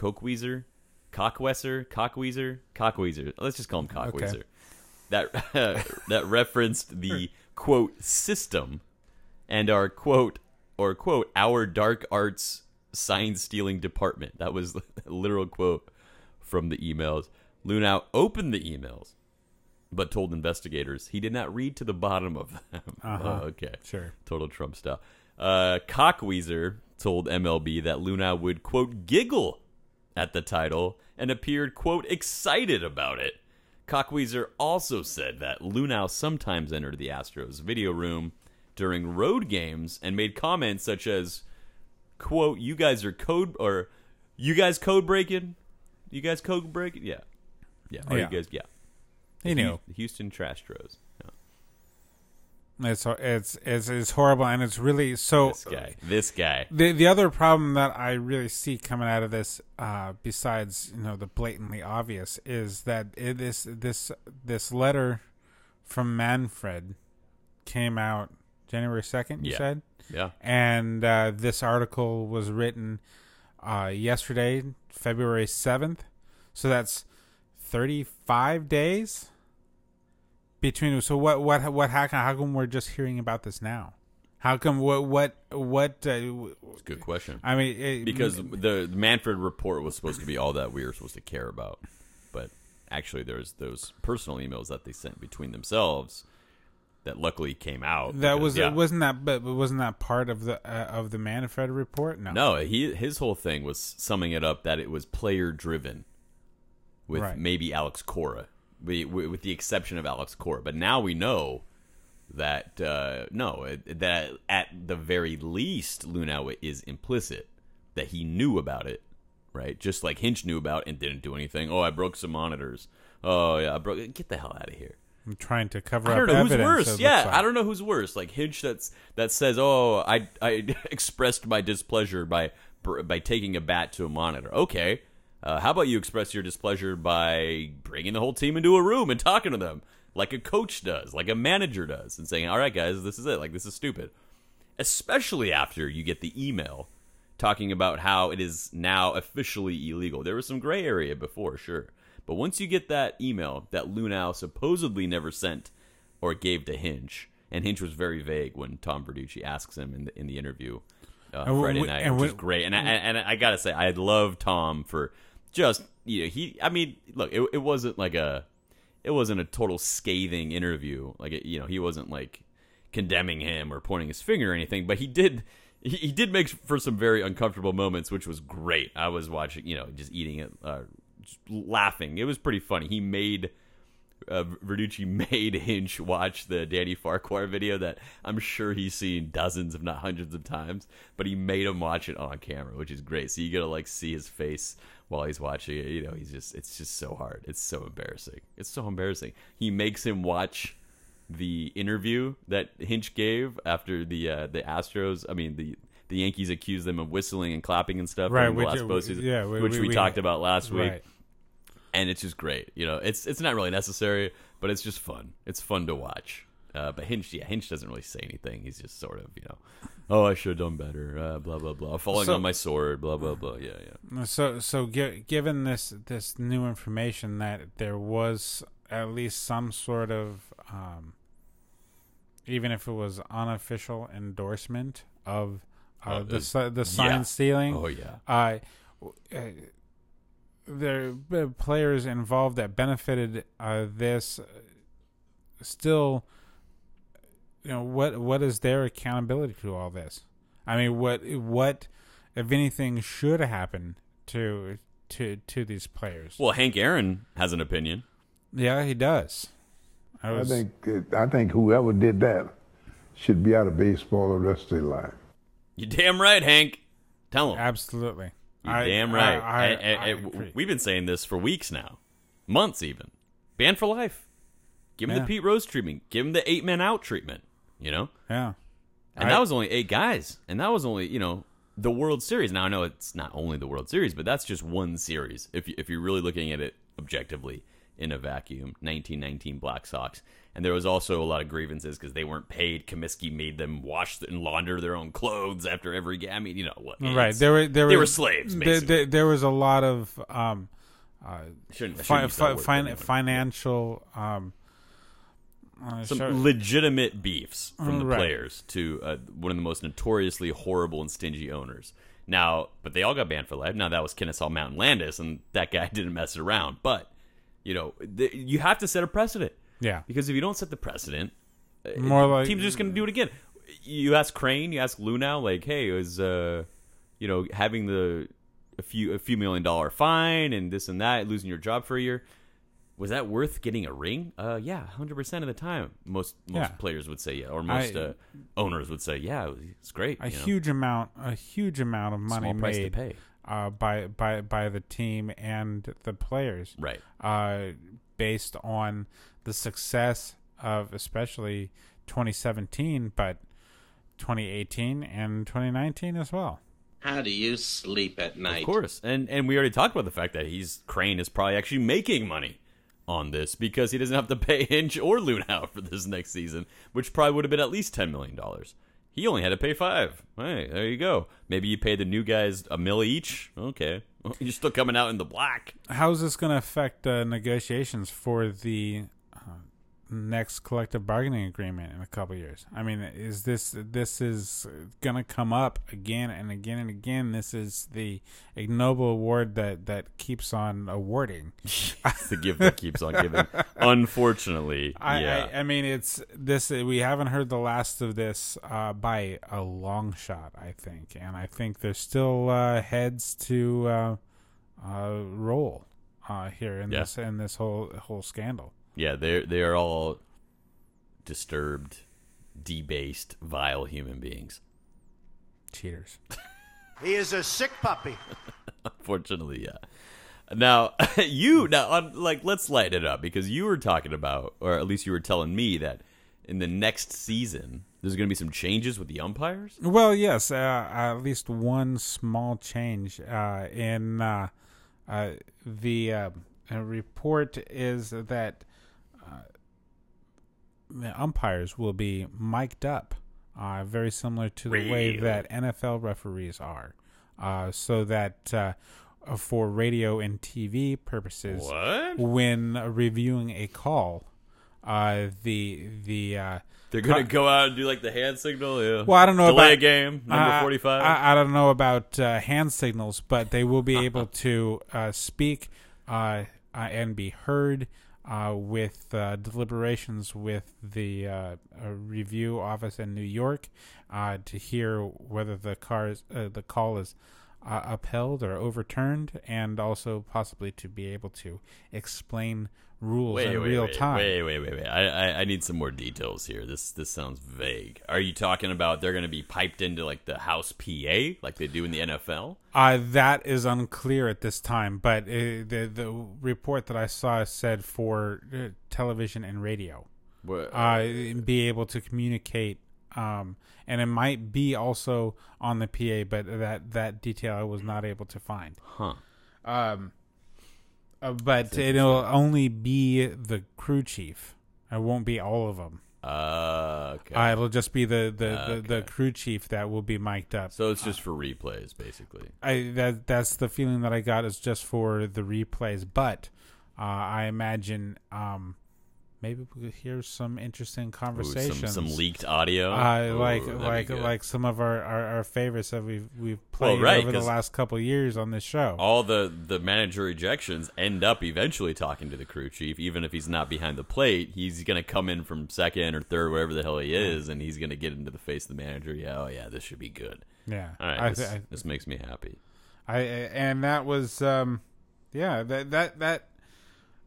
Let's just call him Cockweser. Okay. That referenced the, quote, system and our, quote, our dark arts sign-stealing department. That was a literal quote from the emails. Lunau opened the emails, but told investigators he did not read to the bottom of them. Oh, okay. Sure. Total Trump style. Cockweser told MLB that Lunau would, quote, giggle at the title and appeared, quote, excited about it. Cockweser also said that Lunau sometimes entered the Astros video room during road games and made comments such as, quote, you guys code breaking? Yeah. Yeah. Or Yeah. You guys, yeah. He knew. The Houston Trastros. Yeah. It's horrible, and it's really so. This guy. The other problem that I really see coming out of this, besides the blatantly obvious, is that this letter from Manfred came out January 2nd. You said, yeah, and this article was written yesterday, February 7th. So that's 35 days. Between so how come we're just hearing about this now? How come what? It's a good question. I mean, because the Manfred report was supposed to be all that we were supposed to care about, but actually there's those personal emails that they sent between themselves that luckily came out. That wasn't that part of the Manfred report? No, his whole thing was summing it up that it was player driven, with maybe Alex Cora. With the exception of Alex Cora. But now we know that, that at the very least, Lunau is implicit, that he knew about it, right? Just like Hinch knew about it and didn't do anything. Oh, I broke some monitors. Oh, yeah, I broke. Get the hell out of here. I'm trying to cover up evidence. I don't know evidence, who's worse. Yeah, I don't know who's worse. Like Hinch that says, oh, I expressed my displeasure by taking a bat to a monitor. Okay. How about you express your displeasure by bringing the whole team into a room and talking to them like a coach does, like a manager does, and saying, all right, guys, this is it. Like, this is stupid. Especially after you get the email talking about how it is now officially illegal. There was some gray area before, sure. But once you get that email that Lunau supposedly never sent or gave to Hinch, and Hinch was very vague when Tom Verducci asks him in the interview Friday night, which is great. And I got to say, I love Tom for... Just, look, it wasn't a total scathing interview. Like, he wasn't like condemning him or pointing his finger or anything, but he did make for some very uncomfortable moments, which was great. I was watching, just eating it, just laughing. It was pretty funny. Verducci made Hinch watch the Danny Farquhar video that I'm sure he's seen dozens, if not hundreds of times, but he made him watch it on camera, which is great. So you get to see his face while he's watching it. It's just so hard. It's so embarrassing. It's so embarrassing. He makes him watch the interview that Hinch gave after the Astros. I mean, the Yankees accused them of whistling and clapping and stuff. Right, which we talked about last week. Right. And it's just great. It's not really necessary, but it's just fun. It's fun to watch. But Hinch doesn't really say anything. He's just sort of, oh, I should have done better, blah, blah, blah. Falling on my sword, blah, blah, blah. Yeah. So given this new information that there was at least some sort of, even if it was unofficial endorsement of the sign stealing. Oh, yeah. There are players involved that benefited this. Still, what is their accountability to all this? I mean, what if anything should happen to these players? Well, Hank Aaron has an opinion. Yeah, he does. I think whoever did that should be out of baseball the rest of their life. You're damn right, Hank. Tell him. Absolutely. You're damn right. We've been saying this for weeks now. Months even. Banned for life. Give him the Pete Rose treatment. Give him the 8-man out treatment. You know? Yeah. And that was only 8 guys. And that was only, the World Series. Now, I know it's not only the World Series, but that's just one series. If you're really looking at it objectively in a vacuum, 1919 Black Sox. And there was also a lot of grievances because they weren't paid. Comiskey made them wash and launder their own clothes after every game. I mean, what? Right. They were slaves, basically. There was a lot of financial... some legitimate beefs from the players to one of the most notoriously horrible and stingy owners. Now, but they all got banned for life. Now, that was Kennesaw Mountain Landis, and that guy didn't mess it around. But, you have to set a precedent. Yeah. Because if you don't set the precedent, teams are just going to do it again. You ask Crane, you ask Luhnow, like, hey, is having a few $1 million fine and this and that, losing your job for a year, was that worth getting a ring? Yeah, 100% of the time. Most players would say yeah, or most owners would say yeah, it's great. A huge amount of money small price made to pay. By the team and the players, right? Based on the success of especially 2017, but 2018 and 2019 as well. How do you sleep at night? Of course, and we already talked about the fact that Crane is probably actually making money on this because he doesn't have to pay Hinch or Luhnow for this next season, which probably would have been at least $10 million. He only had to pay $5 million. Hey, there you go. Maybe you pay the new guys $1 million each. Okay, you're still coming out in the black. How's this going to affect negotiations for the next collective bargaining agreement in a couple of years? I mean, is this is going to come up again and again and again? This is the ignoble award that keeps on awarding. It's the gift that keeps on giving. Unfortunately, I mean, it's this. We haven't heard the last of this by a long shot, I think, and I think there's still heads to roll here in this whole scandal. Yeah, they are all disturbed, debased, vile human beings. Cheaters. He is a sick puppy. Unfortunately, yeah. Now, let's lighten it up because you were talking about, or at least you were telling me that in the next season there's going to be some changes with the umpires. Well, yes, at least one small change in the report is that. The umpires will be mic'd up, very similar to the way that NFL referees are, so that for radio and TV purposes, when reviewing a call, they're going to go out and do like the hand signal. Yeah. Well, I don't know delay about a game number 45. I don't know about hand signals, but they will be able to speak and be heard. With deliberations with the review office in New York to hear whether the call is upheld or overturned, and also possibly to be able to explain rules in real time. Wait. I need some more details here. This sounds vague. Are you talking about they're going to be piped into like the house PA like they do in the NFL? That is unclear at this time, but the report that I saw said for television and radio. Be able to communicate, and it might be also on the PA, but that detail I was not able to find. But it'll only be the crew chief. It won't be all of them. Okay. It'll just be the crew chief that will be mic'd up. So it's just for replays, basically. That's the feeling that I got is just for the replays. But I imagine maybe we could hear some interesting conversations. Some leaked audio. Like some of our favorites that we've played over the last couple of years on this show. All the manager ejections end up eventually talking to the crew chief, even if he's not behind the plate. He's going to come in from second or third, wherever the hell he is, and he's going to get into the face of the manager. Yeah, this should be good. Yeah. All right, this makes me happy. And that was that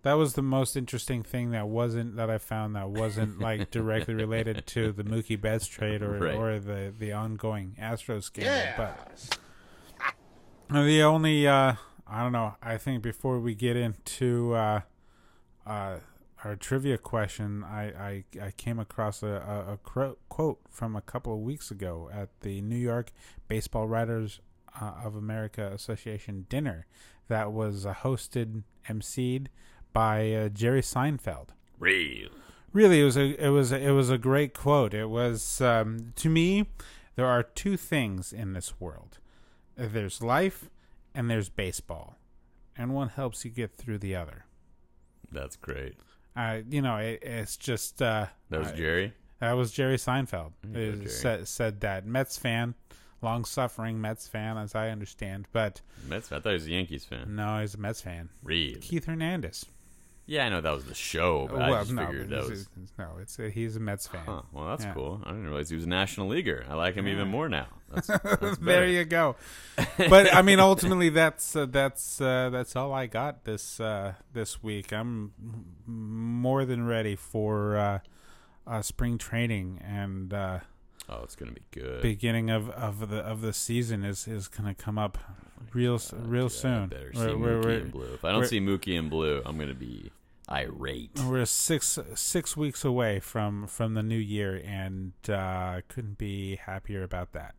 That was the most interesting thing that I found that wasn't like directly related to the Mookie Betts trade or the ongoing Astros scandal. But the only I don't know. I think before we get into our trivia question, I came across a quote from a couple of weeks ago at the New York Baseball Writers of America Association dinner that was emceed by Jerry Seinfeld. Really, it was a great quote. It was to me, there are two things in this world. There's life and there's baseball, and one helps you get through the other. That's great. It's just that was Jerry. That was Jerry Seinfeld. Said that Mets fan, long-suffering Mets fan, as I understand. But Mets fan? I thought he was a Yankees fan. No, he's a Mets fan. Really? Keith Hernandez. Yeah, I know that was the show, but I just figured that was... he's a Mets fan. Huh, well, that's cool. I didn't realize he was a National Leaguer. I like him even more now. That's there you go. But I mean, ultimately, that's all I got this week. I'm more than ready for spring training, and it's going to be good. Beginning of the season is going to come up real soon. I better see Mookie in blue. If I don't see Mookie in blue, I'm going to be irate. We're six weeks away from the new year, and couldn't be happier about that.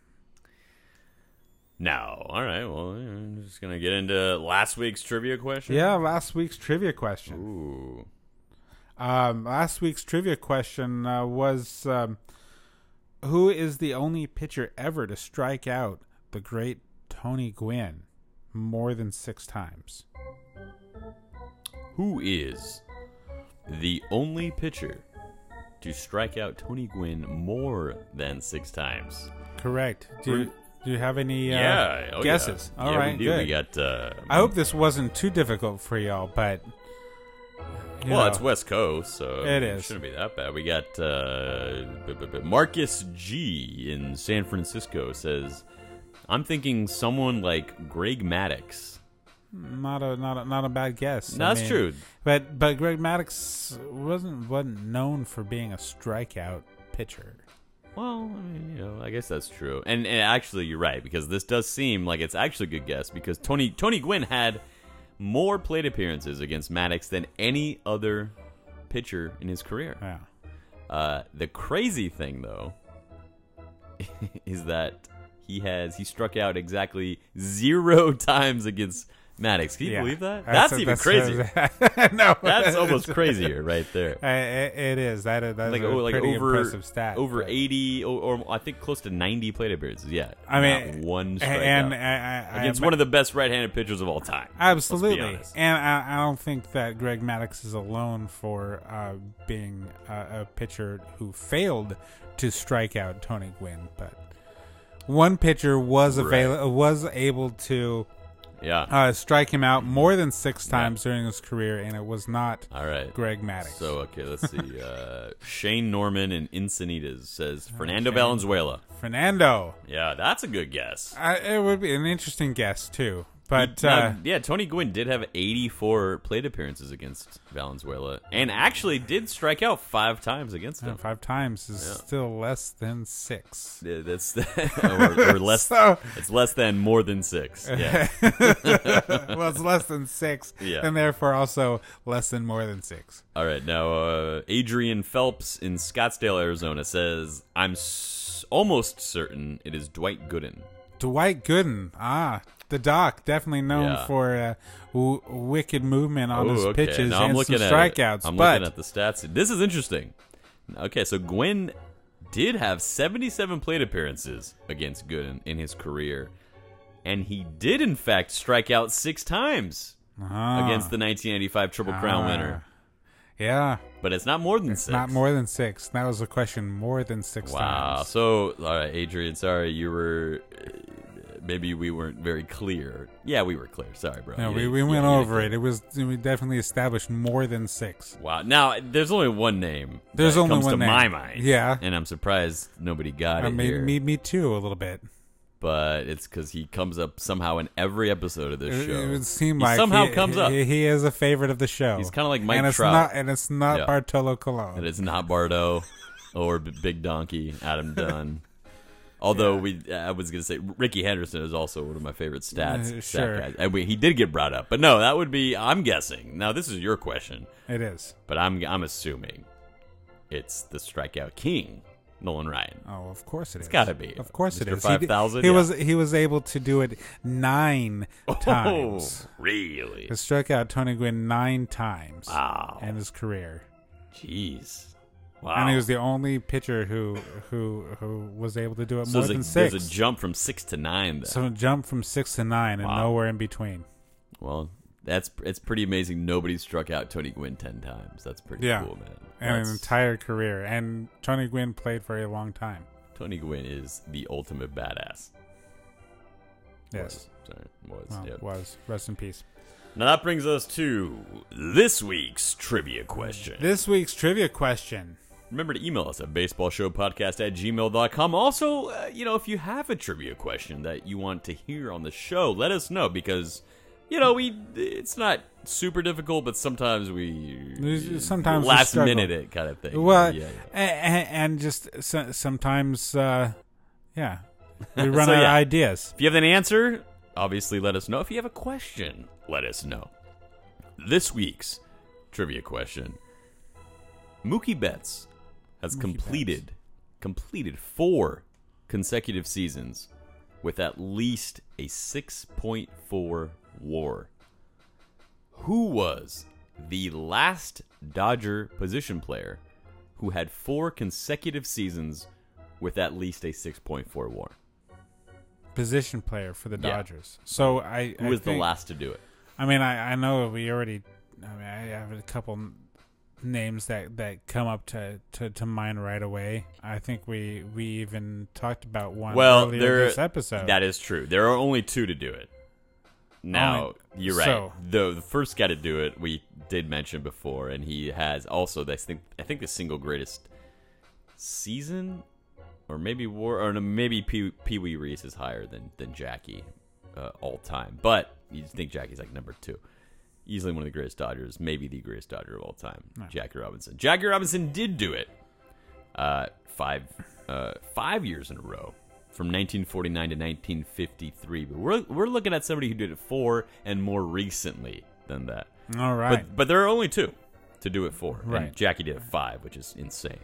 No. All right. Well, I'm just going to get into last week's trivia question. Yeah, last week's trivia question. Ooh. Last week's trivia question was, who is the only pitcher ever to strike out the great Tony Gwynn more than 6 times? Who is the only pitcher to strike out Tony Gwynn more than 6 times? Correct. Do you have any guesses? Yeah. All right, we do. good. We got. I hope this wasn't too difficult for y'all, but it's West Coast, so it shouldn't be that bad. We got Marcus G in San Francisco says, "I'm thinking someone like Greg Maddux." Not a bad guess. No, that's true. But Greg Maddux wasn't known for being a strikeout pitcher. Well, I mean, I guess that's true. And actually, you're right, because this does seem like it's actually a good guess, because Tony Gwynn had more plate appearances against Maddux than any other pitcher in his career. Yeah. The crazy thing, though, is that he struck out exactly 0 times against Maddux. Can you believe that? That's even crazier. No, that's almost crazier right there. It is. That's a pretty impressive stat. Over 80, or I think close to 90 plate appearances. Yeah, I mean, not one strikeout against one of the best right-handed pitchers of all time. Absolutely, and I don't think that Greg Maddux is alone for being a pitcher who failed to strike out Tony Gwynn, but one pitcher was able to strike him out more than 6 times during his career, and it was not Greg Maddux. So, okay, let's see. Shane Norman in Encinitas says Fernando Valenzuela. Fernando. Yeah, that's a good guess. It would be an interesting guess, too. But Tony Gwynn did have 84 plate appearances against Valenzuela, and actually did strike out 5 times against him. 5 times is still less than 6. Yeah, that's or less. It's less than more than 6. Yeah. Well, it's less than 6, and therefore also less than more than 6. All right, now Adrian Phelps in Scottsdale, Arizona says, "I'm almost certain it is Dwight Gooden." Dwight Gooden, the Doc, definitely known for wicked movement on his pitches and some strikeouts. I'm looking at the stats. This is interesting. Okay, so Gwynn did have 77 plate appearances against Gooden in his career, and he did, in fact, strike out 6 times against the 1985 Triple Crown winner. Yeah. But it's not more than 6. Not more than 6. That was the question, more than 6 times. Wow. So, all right, Adrian, sorry, you were... Maybe we weren't very clear. Yeah, we were clear. Sorry, bro. No, we went over it. We definitely established more than 6. Wow. Now, there's only one name. There's only comes one to name. my mind. Yeah. And I'm surprised nobody got it here. Me too, a little bit. but it's because he comes up somehow in every episode of this show. It would seem he like somehow comes up. He is a favorite of the show. He's kind of like Mike Trout. And it's not Bartolo Colon. And it's not Bardo or Big Donkey, Adam Dunn. Although I was going to say Ricky Henderson is also one of my favorite stat guys. And he did get brought up. But no, that would be, I'm guessing. Now, this is your question. It is. But I'm assuming it's the strikeout king, Nolan Ryan. Oh, of course it is. It's got to be. Of course Mr. it is. 5,000. He was able to do it 9 times. Really? He struck out Tony Gwynn 9 times. Wow. In his career. Jeez. Wow. And he was the only pitcher who was able to do it more than 6. There's a jump from 6 to 9. Then. So a jump from 6 to 9 and nowhere in between. Well, it's pretty amazing. Nobody struck out Tony Gwynn 10 times. That's pretty cool, man. And an entire career. And Tony Gwynn played for a long time. Tony Gwynn is the ultimate badass. Yes. Was. Rest in peace. Now that brings us to this week's trivia question. Remember to email us at baseballshowpodcast@gmail.com. Also, if you have a trivia question that you want to hear on the show, let us know because, it's not super difficult, but sometimes last minute it kind of thing. Well, and just sometimes, we run out of ideas. If you have an answer, obviously let us know. If you have a question, let us know. This week's trivia question: Mookie Betts has completed 4 consecutive seasons with at least a 6.4 WAR. Who was the last Dodger position player who had 4 consecutive seasons with at least a 6.4 WAR? Position player for the Dodgers. So who was the last to do it? I mean, I know we already. I have a couple names that come up to mind right away. I think we even talked about one earlier this episode. That is true. There are only 2 to do it. Now, you're right. So, the first guy to do it, we did mention before, and he has also, I think the single greatest season, or maybe Pee Wee Reese is higher than Jackie all time. But you think Jackie's like number 2. Easily one of the greatest Dodgers, maybe the greatest Dodger of all time, Jackie Robinson. Jackie Robinson did do it 5 years in a row, from 1949 to 1953. But we're looking at somebody who did it 4 and more recently than that. All right. But there are only 2 to do it 4. Right. And Jackie did it 5, which is insane.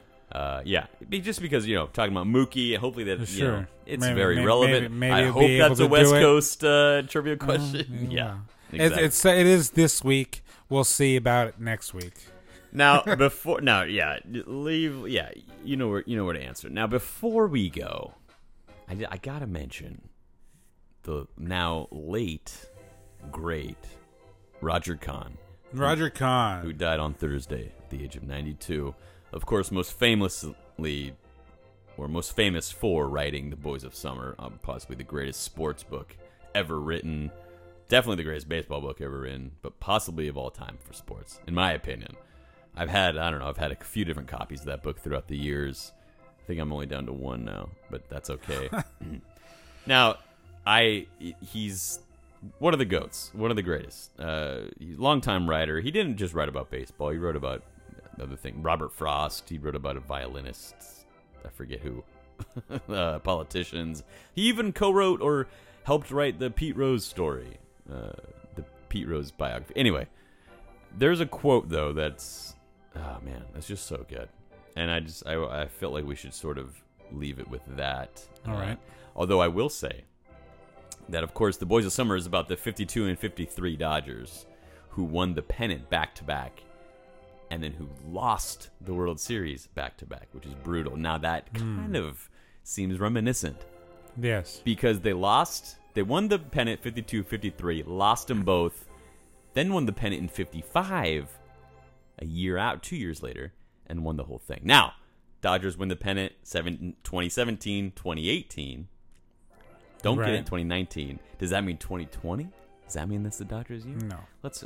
Just because, talking about Mookie, hopefully that, it's very relevant. Maybe I hope that's a West Coast trivia question. Yeah. Exactly. It is this week. We'll see about it next week. Now, where to answer. Now, before we go, I gotta mention the now late, great Roger Kahn. Who died on Thursday at the age of 92. Of course, most famous for writing The Boys of Summer, possibly the greatest sports book ever written. Definitely the greatest baseball book ever written, but possibly of all time for sports, in my opinion. I've had a few different copies of that book throughout the years. I think I'm only down to 1 now, but that's okay. Now, he's one of the GOATs, one of the greatest. He's a longtime writer. He didn't just write about baseball. He wrote about other things. Robert Frost. He wrote about a violinist. I forget who. Politicians. He even co-wrote or helped write the Pete Rose story. The Pete Rose biography. Anyway, there's a quote though that's just so good, and I felt like we should sort of leave it with that. All right. Although I will say that, of course, The Boys of Summer is about the 52 and 53 Dodgers who won the pennant back to back, and then who lost the World Series back to back, which is brutal. Now that kind of seems reminiscent. Yes, because they lost. They won the pennant 52-53, lost them both, then won the pennant in 55, 2 years later, and won the whole thing. Now, Dodgers win the pennant 2017, 2018. Don't get it in 2019. Does that mean 2020? Does that mean that's the Dodgers year? No. Let's.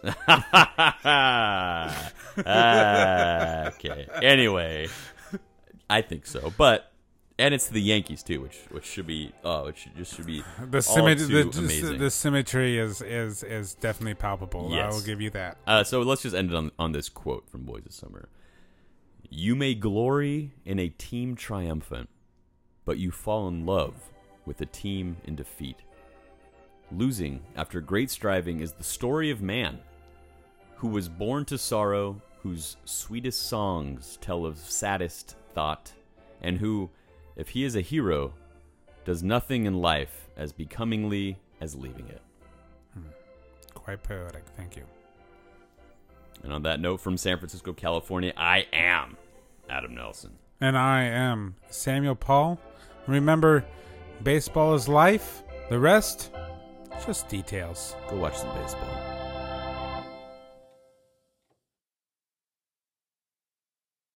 Okay. Anyway, I think so. But And it's the Yankees too, which should be should be the amazing. The symmetry is definitely palpable. Yes. I will give you that. So let's just end it on this quote from Boys of Summer. You may glory in a team triumphant, but you fall in love with a team in defeat. Losing after great striving is the story of man, who was born to sorrow, whose sweetest songs tell of saddest thought, and who, if he is a hero, does nothing in life as becomingly as leaving it. Quite poetic. Thank you. And on that note, from San Francisco, California, I am Adam Nelson. And I am Samuel Paul. Remember, baseball is life. The rest, just details. Go watch some baseball.